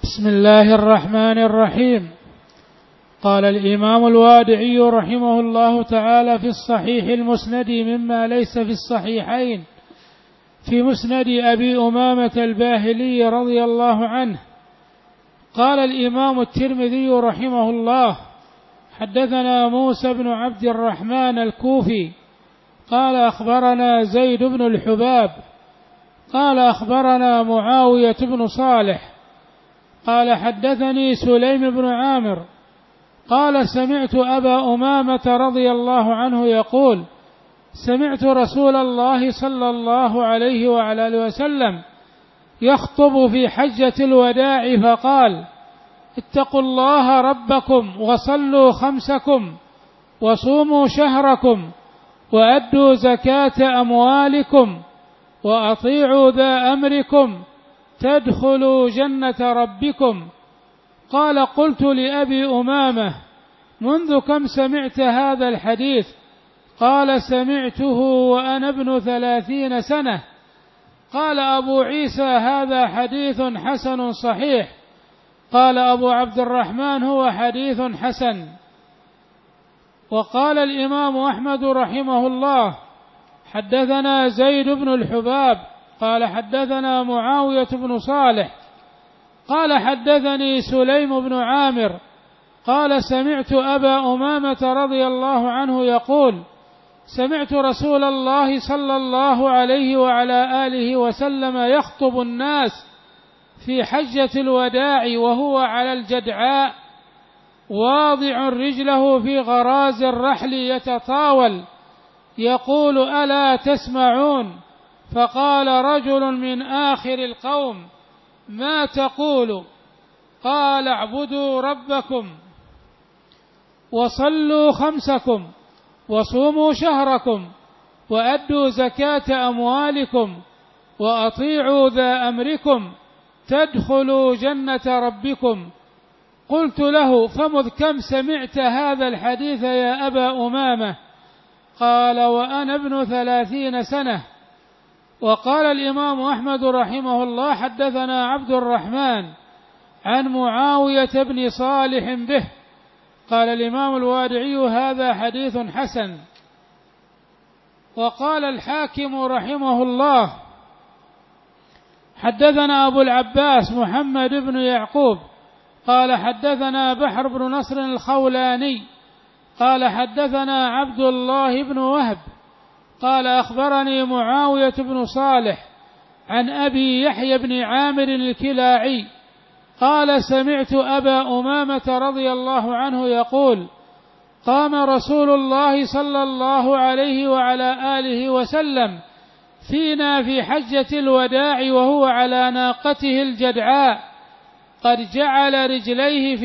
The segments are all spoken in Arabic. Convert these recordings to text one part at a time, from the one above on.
بسم الله الرحمن الرحيم. قال الإمام الوادعي رحمه الله تعالى في الصحيح المسند مما ليس في الصحيحين في مسند أبي أمامة الباهلي رضي الله عنه. قال الإمام الترمذي رحمه الله: حدثنا موسى بن عبد الرحمن الكوفي قال أخبرنا زيد بن الحباب قال أخبرنا معاوية بن صالح قال حدثني سليم بن عامر قال سمعت أبا أمامة رضي الله عنه يقول: سمعت رسول الله صلى الله عليه وعلى آله وسلم يخطب في حجة الوداع فقال: اتقوا الله ربكم وصلوا خمسكم وصوموا شهركم وأدوا زكاة أموالكم وأطيعوا ذا أمركم تدخلوا جنة ربكم. قال: قلت لأبي أمامة: منذ كم سمعت هذا الحديث؟ قال: سمعته وأنا ابن 30 سنة. قال أبو عيسى: هذا حديث حسن صحيح. قال أبو عبد الرحمن: هو حديث حسن. وقال الإمام أحمد رحمه الله: حدثنا زيد بن الحباب قال حدثنا معاوية بن صالح قال حدثني سليم بن عامر قال سمعت أبا أمامة رضي الله عنه يقول: سمعت رسول الله صلى الله عليه وعلى آله وسلم يخطب الناس في حجة الوداع وهو على الجدعاء واضع رجله في غراز الرحل يتطاول يقول: ألا تسمعون؟ فقال رجل من آخر القوم: ما تقول؟ قال: اعبدوا ربكم وصلوا خمسكم وصوموا شهركم وأدوا زكاة أموالكم وأطيعوا ذا أمركم تدخلوا جنة ربكم. قلت له: فمذ كم سمعت هذا الحديث يا أبا أمامة؟ قال: وأنا ابن 30 سنة. وقال الإمام أحمد رحمه الله: حدثنا عبد الرحمن عن معاوية بن صالح به. قال الإمام الوادعي: هذا حديث حسن. وقال الحاكم رحمه الله: حدثنا أبو العباس محمد بن يعقوب قال حدثنا بحر بن نصر الخولاني قال حدثنا عبد الله بن وهب قال أخبرني معاوية بن صالح عن أبي يحيى بن عامر الكلاعي قال: سمعت أبا أمامة رضي الله عنه يقول: قام رسول الله صلى الله عليه وعلى آله وسلم فينا في حجة الوداع وهو على ناقته الجدعاء قد جعل رجليه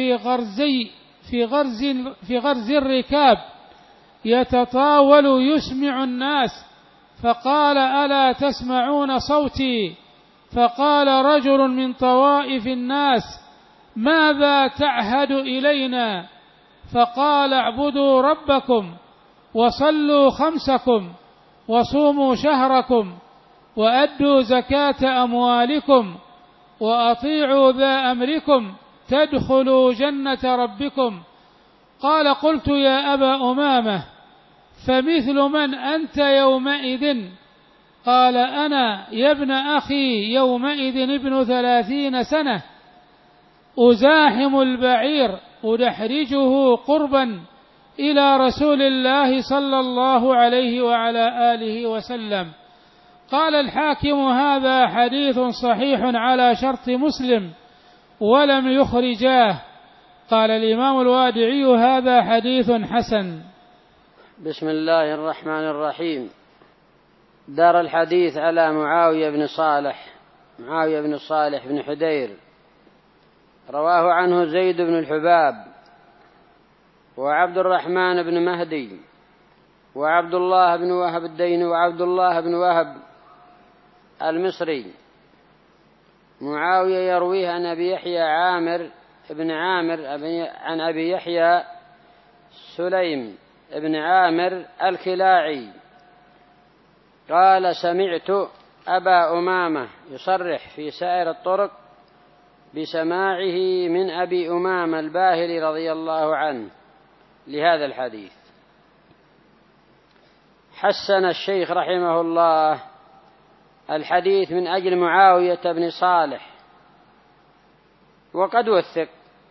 في غرز الركاب يتطاول يسمع الناس، فقال: ألا تسمعون صوتي؟ فقال رجل من طوائف الناس: ماذا تعهد إلينا؟ فقال: اعبدوا ربكم وصلوا خمسكم وصوموا شهركم وأدوا زكاة أموالكم وأطيعوا ذا أمركم تدخلوا جنة ربكم. قال: قلت يا أبا أمامة: فمثل من أنت يومئذ؟ قال: أنا يا ابن أخي يومئذ ابن 30 سنة أزاحم البعير أدحرجه قربا إلى رسول الله صلى الله عليه وعلى آله وسلم. قال الحاكم: هذا حديث صحيح على شرط مسلم ولم يخرجاه. قال الإمام الوادعي: هذا حديث حسن. بسم الله الرحمن الرحيم. دار الحديث على معاوية بن صالح بن حدير، رواه عنه زيد بن الحباب وعبد الرحمن بن مهدي وعبد الله بن وهب الدين وعبد الله بن وهب المصري. معاوية يرويه عن أبي يحيى ابن عامر عن أبي يحيى سليم ابن عامر الكلاعي قال: سمعت أبا أمامة يصرح في سائر الطرق بسماعه من أبي أمامة الباهلي رضي الله عنه لهذا الحديث. حسن الشيخ رحمه الله الحديث من أجل معاوية بن صالح وقد وثق،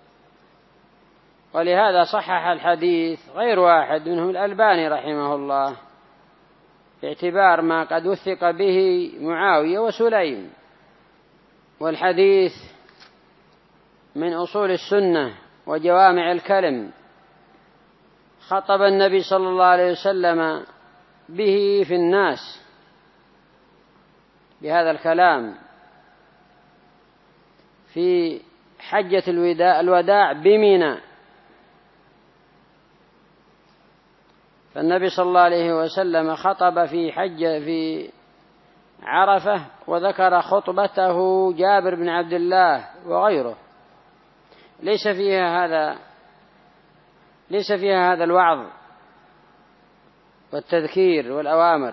ولهذا صحح الحديث غير واحد منهم الألباني رحمه الله باعتبار ما قد وثق به معاوية وسليم. والحديث من أصول السنة وجوامع الكلم، خطب النبي صلى الله عليه وسلم به في الناس بهذا الكلام في حجة الوداع بمنى. فالنبي صلى الله عليه وسلم خطب في عرفة، وذكر خطبته جابر بن عبد الله وغيره، ليس فيها هذا الوعظ والتذكير والأوامر.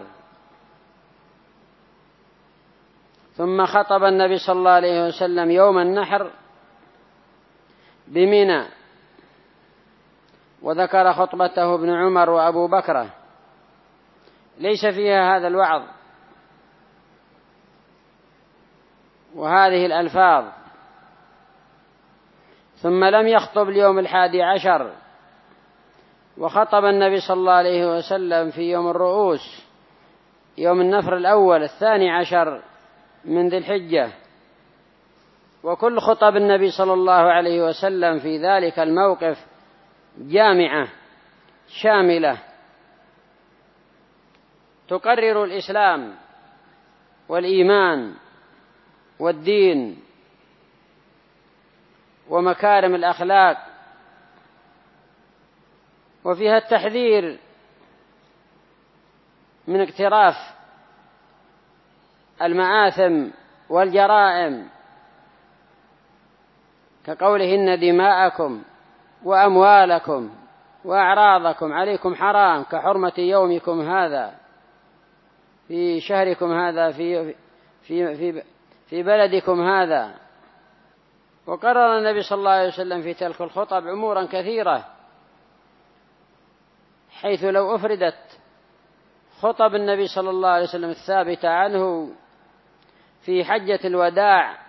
ثم خطب النبي صلى الله عليه وسلم يوم النحر بمنى، وذكر خطبته ابن عمر وأبو بكر، ليس فيها هذا الوعظ وهذه الألفاظ. ثم لم يخطب اليوم 11، وخطب النبي صلى الله عليه وسلم في يوم الرؤوس، يوم النفر الأول 12 من ذي الحجة. وكل خطب النبي صلى الله عليه وسلم في ذلك الموقف جامعة شاملة تقرر الإسلام والإيمان والدين ومكارم الأخلاق، وفيها التحذير من اقتراف المآثم والجرائم، كقوله إن دماءكم وأموالكم وأعراضكم عليكم حرام كحرمة يومكم هذا في شهركم هذا في بلدكم هذا. وقرر النبي صلى الله عليه وسلم في تلك الخطب أمورا كثيرة، حيث لو أفردت خطب النبي صلى الله عليه وسلم الثابتة عنه في حجة الوداع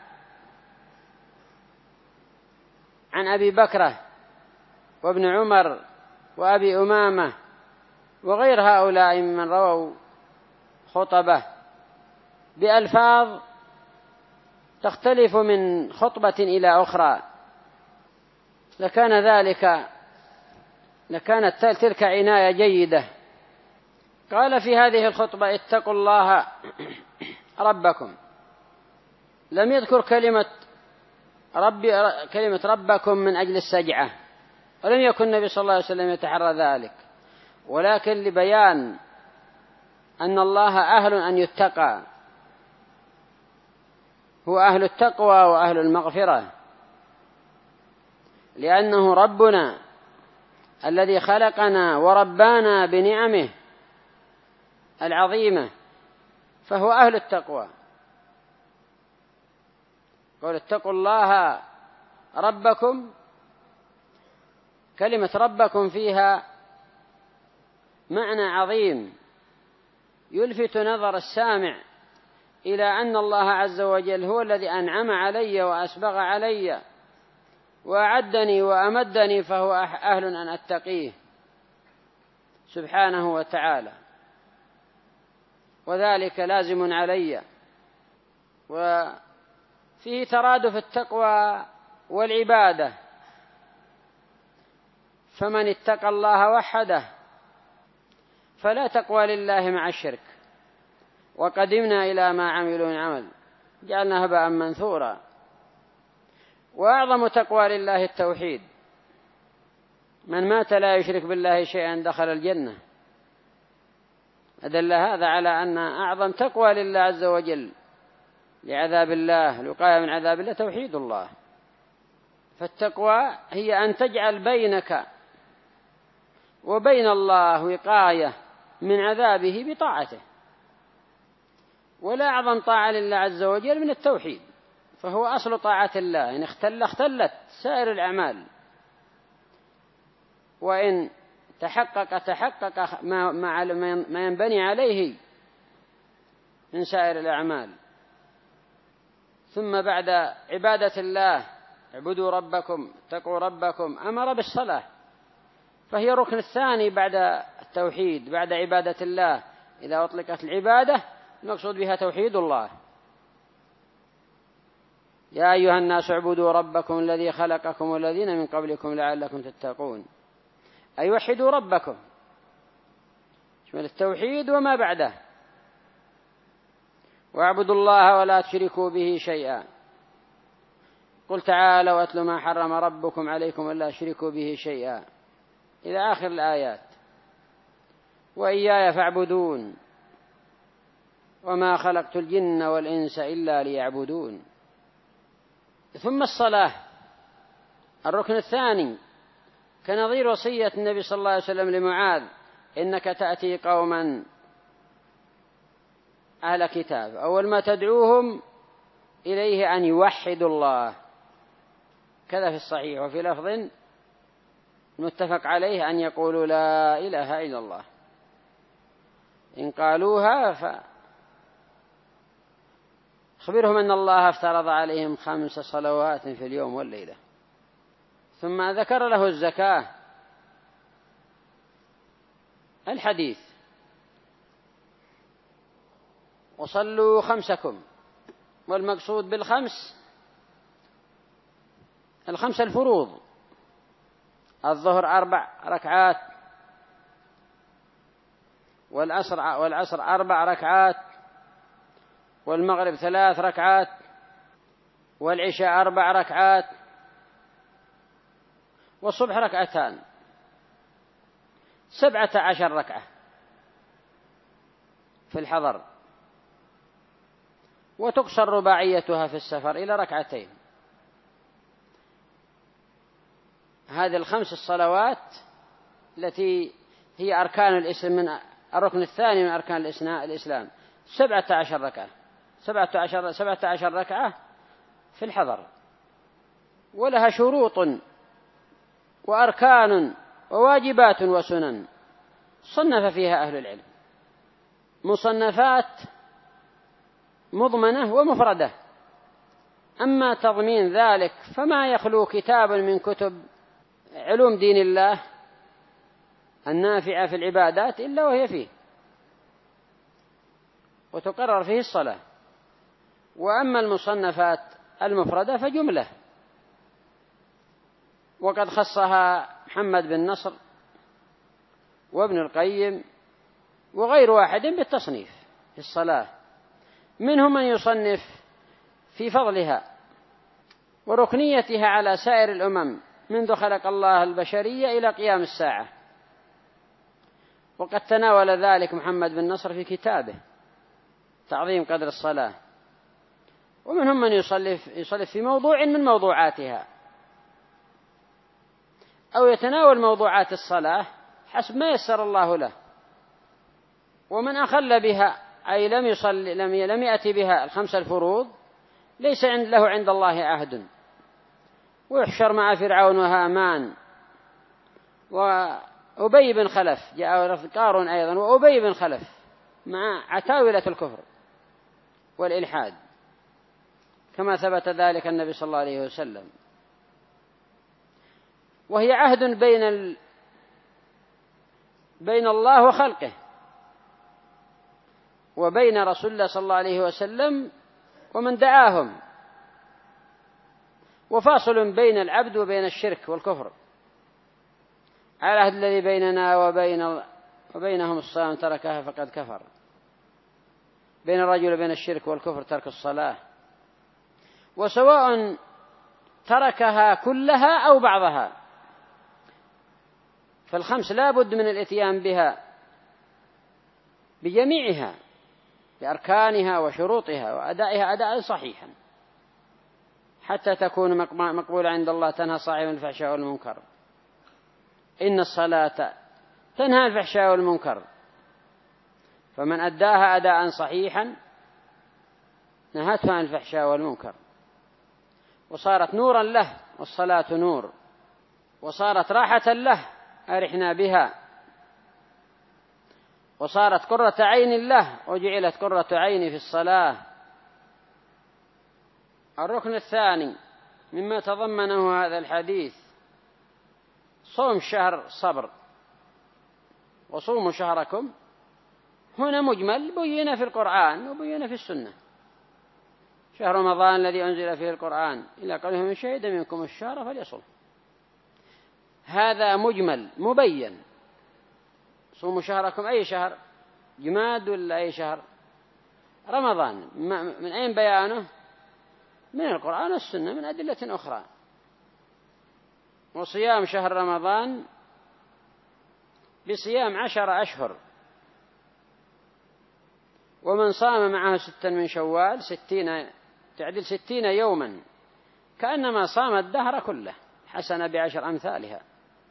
عن أبي بكرة وابن عمر وأبي أمامة وغير هؤلاء ممن رووا خطبه بألفاظ تختلف من خطبة إلى أخرى، لكانت تلك عناية جيدة. قال في هذه الخطبة اتقوا الله ربكم، لم يذكر كلمة ربكم من أجل السجعة، ولم يكن النبي صلى الله عليه وسلم يتحرى ذلك، ولكن لبيان أن الله أهل أن يتقى، هو أهل التقوى وأهل المغفرة، لأنه ربنا الذي خلقنا وربانا بنعمه العظيمة، فهو أهل التقوى. قال اتقوا الله ربكم، كلمة ربكم فيها معنى عظيم يلفت نظر السامع إلى أن الله عز وجل هو الذي أنعم علي وأسبغ علي وأعدني وأمدني، فهو أهل أن أتقيه سبحانه وتعالى، وذلك لازم علي. وفيه ترادف التقوى والعبادة، فمن اتقى الله وحده فلا تقوى لله مع الشرك، وقدمنا إلى ما عملوا من عمل جعلنا هباء منثورا. وأعظم تقوى لله التوحيد، من مات لا يشرك بالله شيئا دخل الجنة. أدل هذا على أن أعظم تقوى لله عز وجل لعذاب الله، الوقاية من عذاب الله، توحيد الله. فالتقوى هي أن تجعل بينك وبين الله وقاية من عذابه بطاعته، ولا أعظم طاعة لله عز وجل من التوحيد، فهو أصل طاعة الله، إن اختلت سائر الأعمال، وإن تحقق ما ينبني عليه من سائر الأعمال. ثم بعد عبادة الله اعبدوا ربكم اتقوا ربكم أمر بالصلاة، فهي الركن الثاني بعد التوحيد، بعد عبادة الله. إذا أطلقت العبادة المقصود بها توحيد الله. يا أيها الناس اعبدوا ربكم الذي خلقكم والذين من قبلكم لعلكم تتقون، أي وحدوا ربكم، شمل التوحيد وما بعده. واعبدوا الله ولا تشركوا به شيئا. قل تعالوا واتلوا ما حرم ربكم عليكم ألا تشركوا به شيئا إلى آخر الآيات. وإياي فاعبدون وما خلقت الجن والإنس إلا ليعبدون. ثم الصلاة الركن الثاني، كنظير وصية النبي صلى الله عليه وسلم لمعاذ: إنك تأتي قوما أهل كتاب، أول ما تدعوهم إليه أن يوحدوا الله، كذا في الصحيح. وفي لفظ متفق عليه أن يقولوا لا إله إلا الله، إن قالوها فأخبرهم أن الله افترض عليهم 5 صلوات في اليوم والليلة. ثم ذكر له الزكاة. الحديث: وصلوا 5كم، والمقصود الخمس الفروض: الظهر 4 ركعات، والعصر 4 ركعات، والمغرب 3 ركعات، والعشاء 4 ركعات، والصبح 2 ركعات، 17 ركعة في الحضر، وتقصر رباعيتها في السفر إلى 2 ركعات. هذه ال5 الصلوات التي هي أركان الإسلام، من الركن الثاني من أركان الإسلام، 17 ركعة، 17 ركعة في الحضر، ولها شروط وأركان وواجبات وسنن صنف فيها أهل العلم، مصنفات مضمنة ومفردة. أما تضمين ذلك فما يخلو كتاب من كتب علوم دين الله النافعة في العبادات إلا وهي فيه، وتقرر فيه الصلاة. وأما المصنفات المفردة فجملة، وقد خصها محمد بن نصر وابن القيم وغير واحد بالتصنيف في الصلاة. منهم من يصنف في فضلها وركنيتها على سائر الأمم منذ خلق الله البشرية إلى قيام الساعة، وقد تناول ذلك محمد بن نصر في كتابه تعظيم قدر الصلاة. ومنهم من يصلف في موضوع من موضوعاتها، أو يتناول موضوعات الصلاة حسب ما يسر الله له. ومن أخل بها أي لم يأتي بها ال5 الفروض ليس له عند الله عهد، ويحشر مع فرعون وهامان وأبي بن خلف، جاء قارون أيضا وأبي بن خلف مع عتاولة الكفر والإلحاد، كما ثبت ذلك النبي صلى الله عليه وسلم. وهي عهد بين الله وخلقه، وبين رسول الله صلى الله عليه وسلم ومن دعاهم، وفاصل بين العبد وبين الشرك والكفر، على العهد الذي بيننا وبينهم الصلاة تركها فقد كفر. بين الرجل وبين الشرك والكفر ترك الصلاة، وسواء تركها كلها أو بعضها، فال5 لا بد من الاتيان بها بجميعها بأركانها وشروطها وأدائها أداء صحيحا حتى تكون مقبولة عند الله، تنهى صاحب الفحشاء والمنكر. إن الصلاة تنهى الفحشاء والمنكر، فمن أداها أداء صحيحا نهته عن الفحشاء والمنكر. وصارت نورا له، والصلاة نور، وصارت راحة له أرحنا بها، وصارت قرة عين له، وجعلت قرة عيني في الصلاة. الركن الثاني مما تضمنه هذا الحديث صوم شهر الصبر، وصوموا شهركم هنا مجمل بين في القرآن وبين في السنة. شهر رمضان الذي أنزل فيه القرآن إلى قوله من شهد منكم الشهر فليصم، هذا مجمل مبين. صوموا شهركم أي شهر؟ جماد ولا أي شهر؟ رمضان. من أين بيانه؟ من القرآن والسنة من أدلة أخرى. وصيام شهر رمضان بصيام 10 أشهر، ومن صام معه 6 من شوال 60 تعدل 60 يوما كأنما صام الدهر كله، حسنة ب10 أمثالها،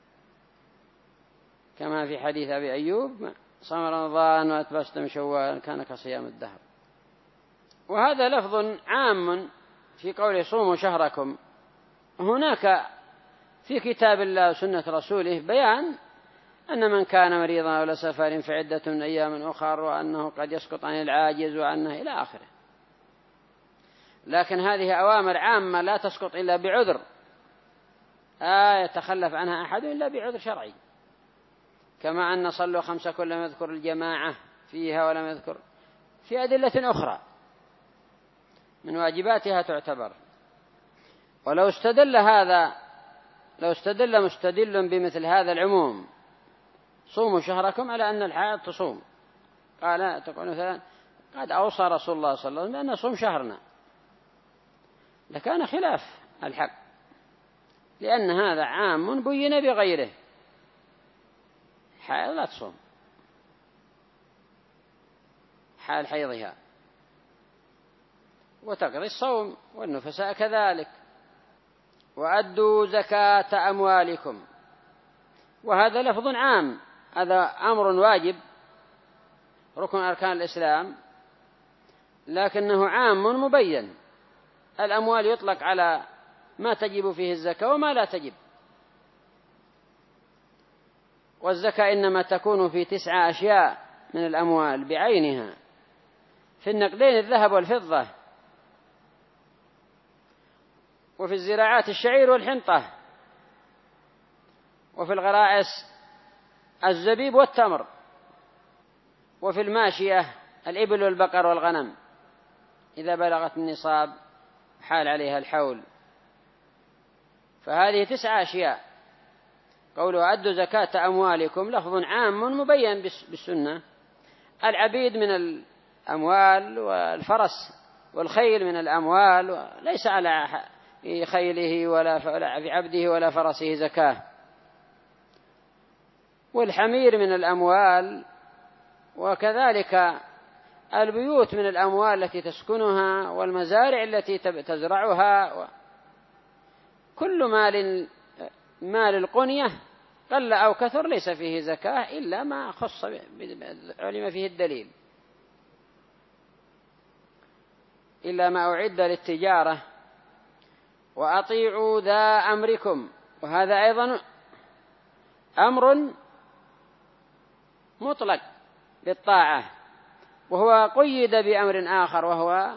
كما في حديث أبي أيوب صام رمضان وأتبع 6 من شوال كان كصيام الدهر. وهذا لفظ عام في قوله صوموا شهركم. هناك في كتاب الله وسنة رسوله بيان أن من كان مريضا ولا سفر فعدة من أيام أخر، وأنه قد يسقط عن العاجز، وأنه إلى آخره. لكن هذه أوامر عامة لا تسقط إلا بعذر، يتخلف عنها أحد إلا بعذر شرعي، كما أن صلوا 5 كل لم يذكر الجماعة فيها ولم يذكر في أدلة أخرى من واجباتها تعتبر. ولو استدل مستدل بمثل هذا العموم صوموا شهركم على أن الحائض تصوم، قال تقول مثلا قد أوصى رسول الله صلى الله عليه وسلم بأن نصوم شهرنا، لكان خلاف الحق، لأن هذا عام بين بغيره. حائض لا تصوم حال حيضها، وتقضي الصوم، والنفساء كذلك. وأدوا زكاة أموالكم، وهذا لفظ عام، هذا أمر واجب ركن أركان الإسلام، لكنه عام مبين. الأموال يطلق على ما تجب فيه الزكاة وما لا تجب، والزكاة إنما تكون في 9 أشياء من الأموال بعينها: في النقدين الذهب والفضة، وفي الزراعات الشعير والحنطة، وفي الغرائس الزبيب والتمر، وفي الماشية الإبل والبقر والغنم إذا بلغت النصاب حال عليها الحول. فهذه 9 أشياء. قوله أدوا زكاة أموالكم لفظ عام مبين بالسنة. العبيد من الأموال، والفرس والخيل من الأموال، ليس على خيله ولا في عبده ولا فرسه زكاة. والحمير من الأموال، وكذلك البيوت من الأموال التي تسكنها، والمزارع التي تزرعها. كل مال القنية قل أو كثر ليس فيه زكاة إلا ما خص علم فيه الدليل، إلا ما أعد للتجارة. وأطيعوا ذا أمركم، وهذا أيضا أمر مطلق بالطاعة، وهو قيد بأمر آخر، وهو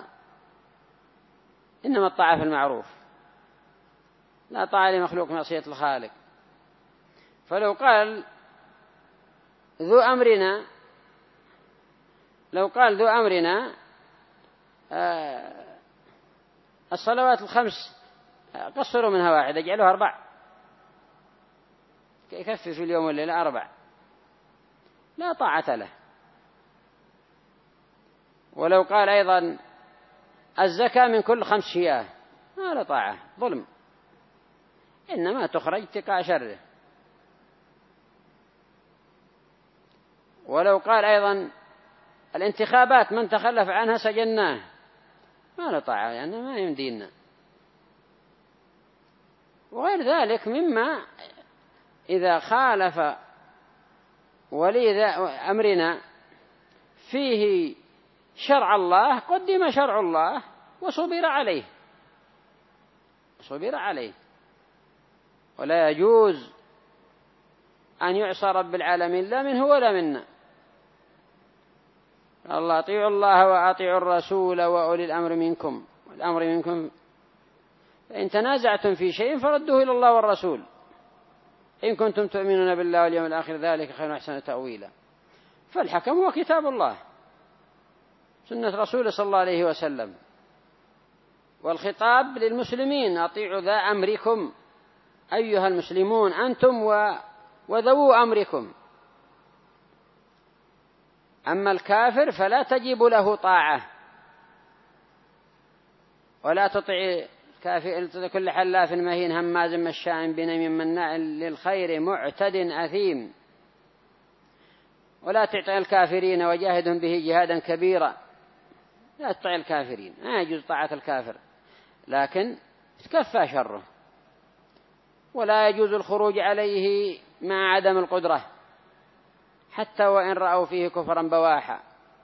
إنما الطاعة في المعروف، لا طاعة لمخلوق معصية الخالق. فلو قال ذو أمرنا الصلوات الخمس قصروا منها 1، اجعلوها 4، يكفي في اليوم والليلة 4، لا طاعة له. ولو قال أيضا الزكاة من كل 5 شياه، لا طاعة، ظلم، إنما تخرج اتقاء شره. ولو قال أيضا الانتخابات من تخلف عنها سجناه، ما له طاعة، يعني ما يمدينا. وغير ذلك مما إذا خالف ولي أمرنا فيه شرع الله قدم شرع الله وصبر عليه، صبر عليه. ولا يجوز أن يعصى رب العالمين لا منه ولا منا. الله أطيعوا الله وأطيعوا الرسول وأولي الأمر منكم، والأمر منكم فإن تنازعتم في شيء فردوه إلى الله والرسول إن كنتم تؤمنون بالله واليوم الآخر ذلك خير وأحسن تأويلا. فالحكم هو كتاب الله سنة رسوله صلى الله عليه وسلم، والخطاب للمسلمين أطيعوا ذا أمركم أيها المسلمون أنتم وذو أمركم. أما الكافر فلا تجب له طاعة، ولا تطع كافر كل حلاف مهين هماز مشاء بنميم مناع للخير معتد أثيم. ولا تطع الكافرين وجاهدهم به جهادا كبيرا. لا تطع الكافرين، ما يجوز طاعة الكافر، لكن تكفى شره. ولا يجوز الخروج عليه مع عدم القدرة حتى وإن رأوا فيه كفرا بواحا،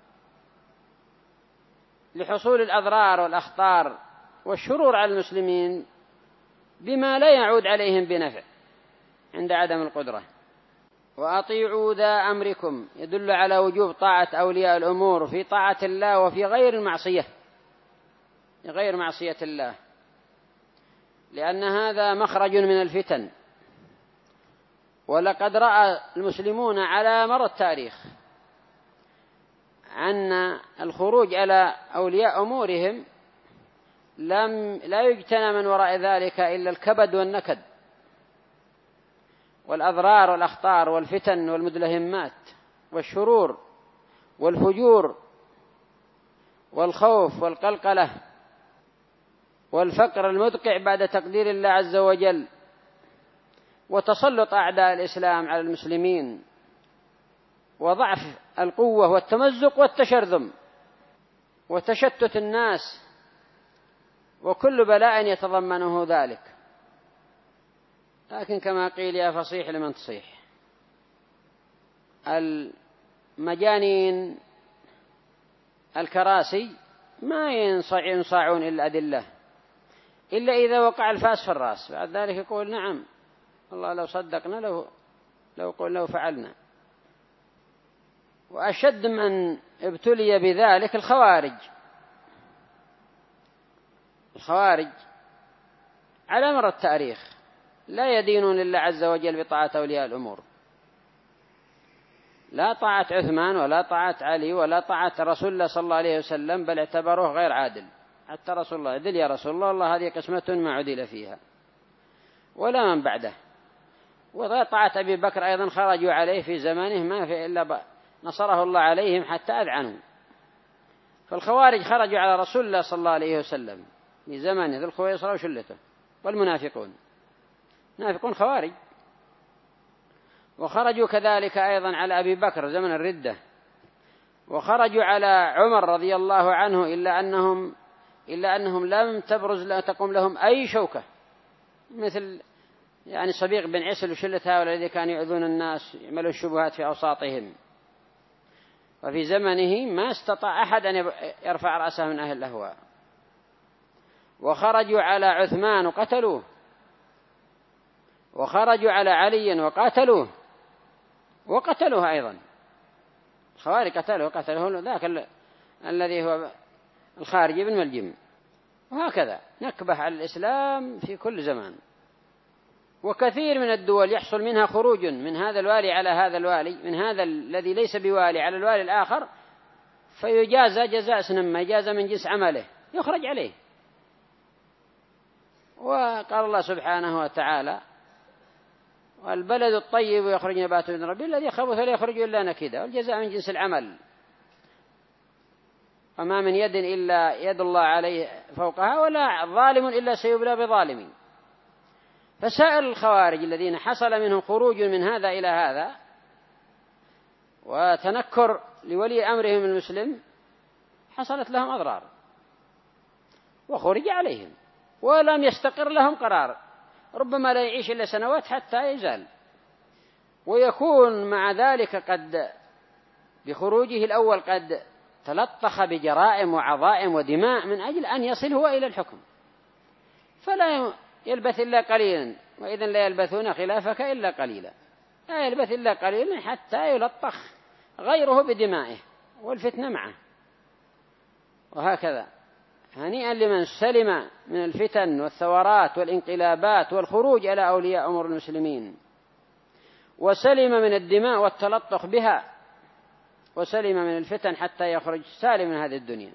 لحصول الأضرار والأخطار والشرور على المسلمين بما لا يعود عليهم بنفع عند عدم القدرة. وأطيعوا ذا أمركم يدل على وجوب طاعة أولياء الأمور في طاعة الله وفي غير المعصية، غير معصية الله، لأن هذا مخرج من الفتن. ولقد رأى المسلمون على مر التاريخ أن الخروج على أولياء أمورهم لا يجتنى من وراء ذلك إلا الكبد والنكد والأضرار والأخطار والفتن والمدلهمات والشرور والفجور والخوف والقلقلة والفقر المدقع بعد تقدير الله عز وجل، وتسلط أعداء الإسلام على المسلمين، وضعف القوة والتمزق والتشرذم وتشتت الناس، وكل بلاء يتضمنه ذلك. لكن كما قيل يا فصيح لمن تصيح، المجانين الكراسي ما ينصاعون إلا الأدلة، إلا إذا وقع الفاس في الرأس، بعد ذلك يقول نعم الله لو صدقنا لو فعلنا. وأشد من ابتلي بذلك الخوارج على مر التاريخ لا يدينون لله عز وجل بطاعة أولياء الأمور، لا طاعة عثمان ولا طاعة علي ولا طاعة رسول الله صلى الله عليه وسلم، بل اعتبروه غير عادل. حتى رسول الله عدل يا رسول الله، والله هذه قسمة ما عدل فيها ولا من بعده. وطاعة أبي بكر أيضا خرجوا عليه في زمانه ما في إلا نصره الله عليهم حتى أذعنوا. فالخوارج خرجوا على رسول الله صلى الله عليه وسلم في زمانه ذو الخويصرة وشلته، والمنافقون خوارج. وخرجوا كذلك أيضا على أبي بكر زمن الردة، وخرجوا على عمر رضي الله عنه إلا أنهم لم تبرز لا تقوم لهم أي شوكة، مثل يعني صبيغ بن عسل وشلة هؤلاء الذين كانوا يؤذون الناس يعملوا الشبهات في أوساطهم. وفي زمنه ما استطاع أحد أن يرفع رأسه من أهل الأهواء. وخرجوا على عثمان وقتلوه، وخرجوا على علي وقتلوه أيضا. الخوارج قتلوه ذاك الذي هو الخارجي بن ملجم. وهكذا نكبة على الإسلام في كل زمان. وكثير من الدول يحصل منها خروج من هذا الوالي على هذا الوالي، من هذا الذي ليس بوالي على الوالي الآخر، فيجازى جزاء سنما، يجازى من جنس عمله، يخرج عليه. وقال الله سبحانه وتعالى والبلد الطيب يخرج نباته من ربه الذي خبث لا يخرج إلا نكدا، والجزاء من جنس العمل. وما من يد إلا يد الله عليه فوقها، ولا ظالم إلا سيبلى بظالمين. فسائر الخوارج الذين حصل منهم خروج من هذا إلى هذا وتنكر لولي أمرهم المسلم، حصلت لهم أضرار وخرج عليهم ولم يستقر لهم قرار، ربما لا يعيش إلا سنوات حتى يزال. ويكون مع ذلك قد بخروجه الأول قد تلطخ بجرائم وعظائم ودماء من أجل أن يصل هو إلى الحكم، فلا يلبث إلا قليلا، وإذن لا يلبثون خلافك إلا قليلا، لا يلبث إلا قليلا حتى يلطخ غيره بدمائه والفتنة معه. وهكذا هنيئا لمن سلم من الفتن والثورات والانقلابات والخروج على أولياء أمور المسلمين، وسلم من الدماء والتلطخ بها، وسلم من الفتن حتى يخرج سالم من هذه الدنيا.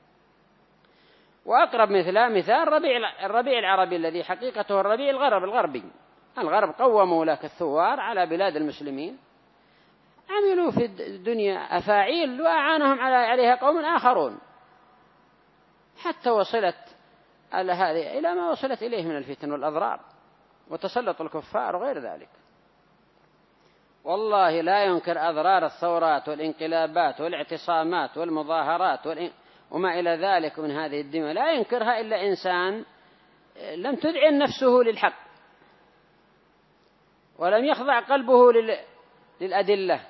وأقرب مثال الربيع العربي الذي حقيقته الربيع الغربي. الغرب قوموا لك الثوار على بلاد المسلمين، عملوا في الدنيا أفاعيل وأعانهم عليها قوم آخرون، حتى وصلت على هذه إلى ما وصلت إليه من الفتن والأضرار وتسلط الكفار وغير ذلك. والله لا ينكر أضرار الثورات والانقلابات والاعتصامات والمظاهرات وما إلى ذلك من هذه الدماء، لا ينكرها إلا إنسان لم تذعن نفسه للحق، ولم يخضع قلبه للأدلة،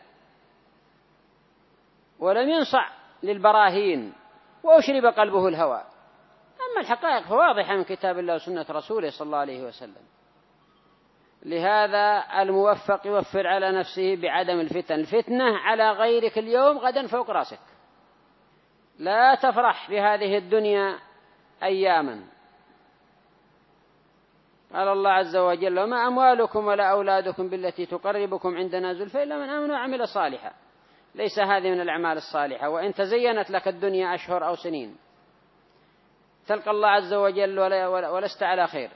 ولم ينصع للبراهين، وأشرب قلبه الهوى. أما الحقائق فواضحة من كتاب الله وسنة رسوله صلى الله عليه وسلم. لهذا الموفق يوفر على نفسه بعدم الفتن. الفتنة على غيرك اليوم غدا فوق راسك. لا تفرح بهذه الدنيا أياما. قال الله عز وجل: وما أموالكم ولا أولادكم بالتي تقربكم عندنا زلفى إلا من آمن وعمل صالحا. ليس هذه من الأعمال الصالحة، وإن تزينت لك الدنيا أشهر أو سنين تلقى الله عز وجل ولست على خير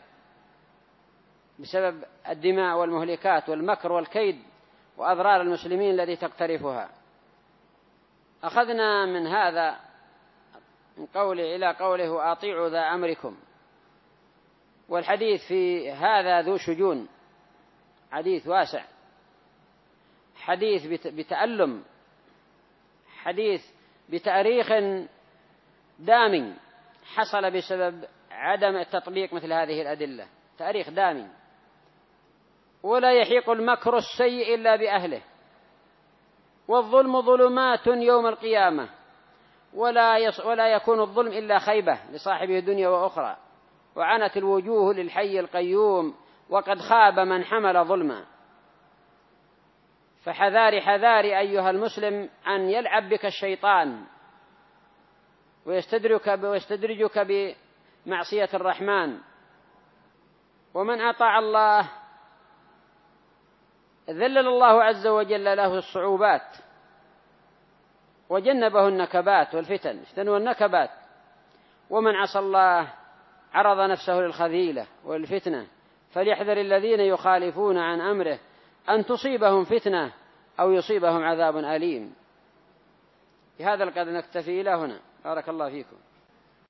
بسبب الدماء والمهلكات والمكر والكيد وأضرار المسلمين التي تقترفها. أخذنا من هذا من قوله إلى قوله: وأطيعوا ذا أمركم. والحديث في هذا ذو شجون، حديث واسع، حديث بتألم، حديث بتاريخ دامي حصل بسبب عدم التطبيق مثل هذه الأدلة، تاريخ دامي. ولا يحيق المكر السيء إلا بأهله، والظلم ظلمات يوم القيامة، ولا يكون الظلم إلا خيبة لصاحبه دنيا وأخرى، وعنت الوجوه للحي القيوم، وقد خاب من حمل ظلما. فحذاري حذاري أيها المسلم أن يلعب بك الشيطان ويستدرجك بمعصية الرحمن. ومن أطاع الله ذلل الله عز وجل له الصعوبات وجنبه النكبات والفتن، اجتنوا النكبات. ومن عصى الله عرض نفسه للخذيلة والفتنة، فليحذر الذين يخالفون عن أمره أن تصيبهم فتنة أو يصيبهم عذاب أليم. بهذا القدر نكتفي إلى هنا. بارك الله فيكم.